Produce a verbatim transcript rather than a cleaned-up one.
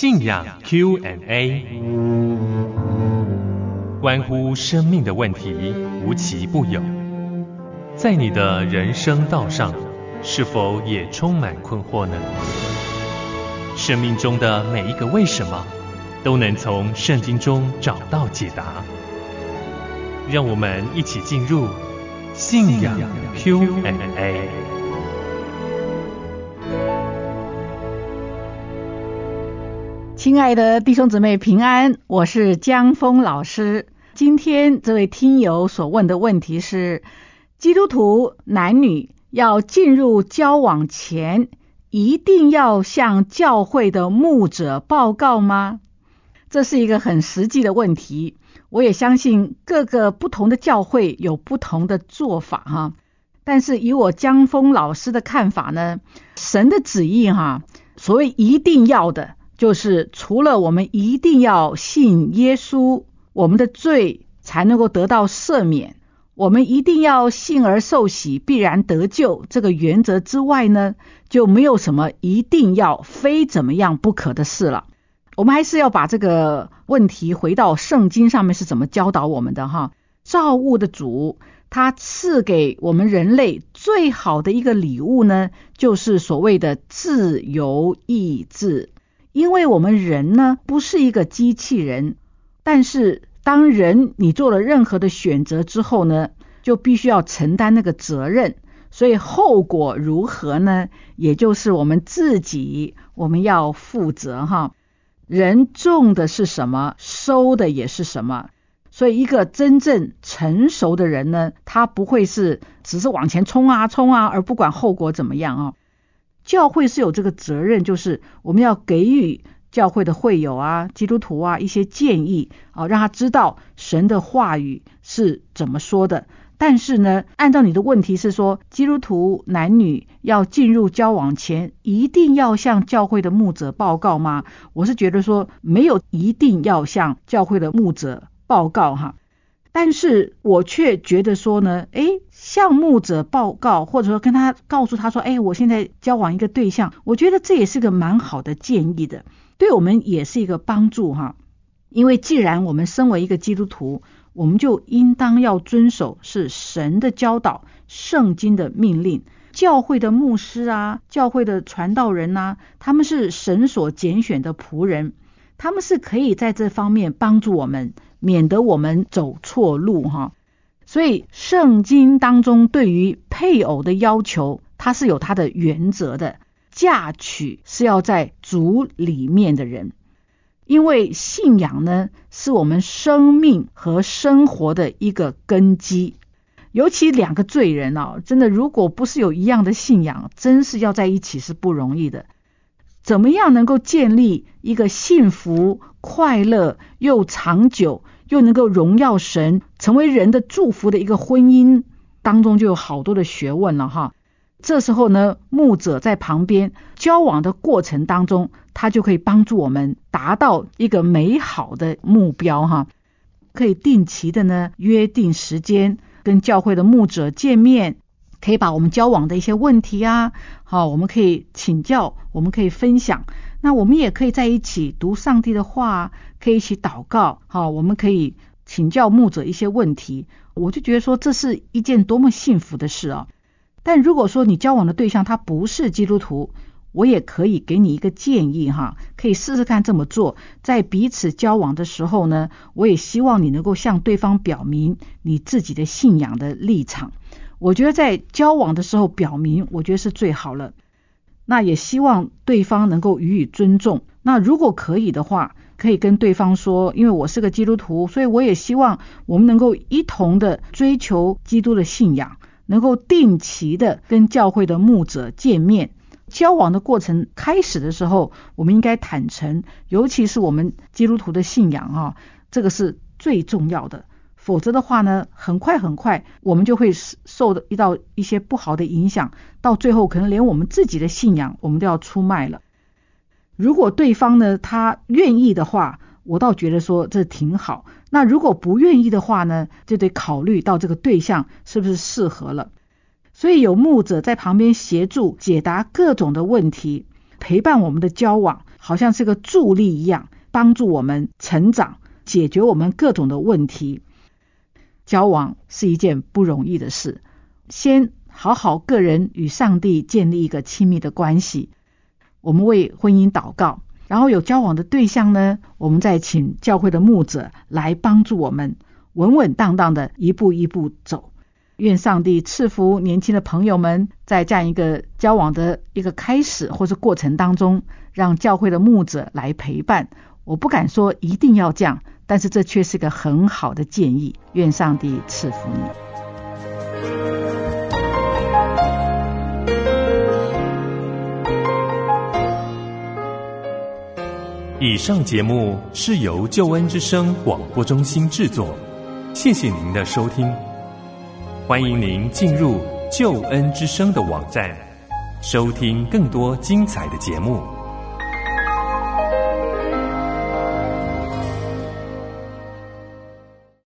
信仰 Q and A， 关乎生命的问题，无奇不有。在你的人生道上，是否也充满困惑呢？生命中的每一个为什么，都能从圣经中找到解答。让我们一起进入信仰 Q and A。 亲爱的弟兄姊妹平安，我是江峰老师。今天这位听友所问的问题是：基督徒男女要进入交往前，一定要向教会的牧者报告吗？这是一个很实际的问题，我也相信各个不同的教会有不同的做法哈。但是以我江峰老师的看法呢，神的旨意哈，所谓一定要的，就是除了我们一定要信耶稣，我们的罪才能够得到赦免，我们一定要信而受洗，必然得救这个原则之外呢，就没有什么一定要非怎么样不可的事了。我们还是要把这个问题回到圣经上面是怎么教导我们的哈。造物的主他赐给我们人类最好的一个礼物呢，就是所谓的自由意志。因为我们人呢不是一个机器人，但是当人你做了任何的选择之后呢，就必须要承担那个责任，所以后果如何呢，也就是我们自己我们要负责哈。人种的是什么，收的也是什么，所以一个真正成熟的人呢，他不会是只是往前冲啊冲啊，而不管后果怎么样啊。教会是有这个责任，就是我们要给予教会的会友啊、基督徒啊一些建议啊，让他知道神的话语是怎么说的。但是呢，按照你的问题是说，基督徒男女要进入交往前，一定要向教会的牧者报告吗？我是觉得说，没有一定要向教会的牧者报告哈。但是我却觉得说呢，诶，向牧者报告，或者说跟他告诉他说，诶，我现在交往一个对象，我觉得这也是个蛮好的建议的，对我们也是一个帮助哈。因为既然我们身为一个基督徒，我们就应当要遵守是神的教导，圣经的命令。教会的牧师啊，教会的传道人啊，他们是神所拣选的仆人，他们是可以在这方面帮助我们，免得我们走错路哈。所以圣经当中对于配偶的要求，它是有它的原则的。嫁娶是要在主里面的人，因为信仰呢是我们生命和生活的一个根基。尤其两个罪人啊，真的如果不是有一样的信仰，真是要在一起是不容易的。怎么样能够建立一个幸福、快乐又长久又能够荣耀神，成为人的祝福的一个婚姻，当中就有好多的学问了哈。这时候呢，牧者在旁边交往的过程当中，他就可以帮助我们达到一个美好的目标哈。可以定期的呢约定时间跟教会的牧者见面，可以把我们交往的一些问题啊，好，我们可以请教，我们可以分享。那我们也可以在一起读上帝的话，可以一起祷告，好，我们可以请教牧者一些问题。我就觉得说这是一件多么幸福的事啊！但如果说你交往的对象他不是基督徒，我也可以给你一个建议哈，可以试试看这么做。在彼此交往的时候呢，我也希望你能够向对方表明你自己的信仰的立场。我觉得在交往的时候表明，我觉得是最好了。那也希望对方能够予以尊重。那如果可以的话，可以跟对方说，因为我是个基督徒，所以我也希望我们能够一同的追求基督的信仰，能够定期的跟教会的牧者见面。交往的过程开始的时候，我们应该坦诚，尤其是我们基督徒的信仰啊，这个是最重要的。否则的话呢，很快很快我们就会受到一些不好的影响，到最后可能连我们自己的信仰我们都要出卖了。如果对方呢他愿意的话，我倒觉得说这挺好。那如果不愿意的话呢，就得考虑到这个对象是不是适合了。所以有牧者在旁边协助解答各种的问题，陪伴我们的交往， 好像是个助力一样，帮助我们成长，解决我们各种的问题。交往是一件不容易的事，先好好个人与上帝建立一个亲密的关系，我们为婚姻祷告，然后有交往的对象呢，我们再请教会的牧者来帮助我们稳稳当当的一步一步走。愿上帝赐福年轻的朋友们，在这样一个交往的一个开始或是过程当中，让教会的牧者来陪伴。我不敢说一定要这样，但是这却是个很好的建议。愿上帝赐福你。 以上节目是由救恩之声广播中心制作，谢谢您的收听。欢迎您进入救恩之声的网站，收听更多精彩的节目。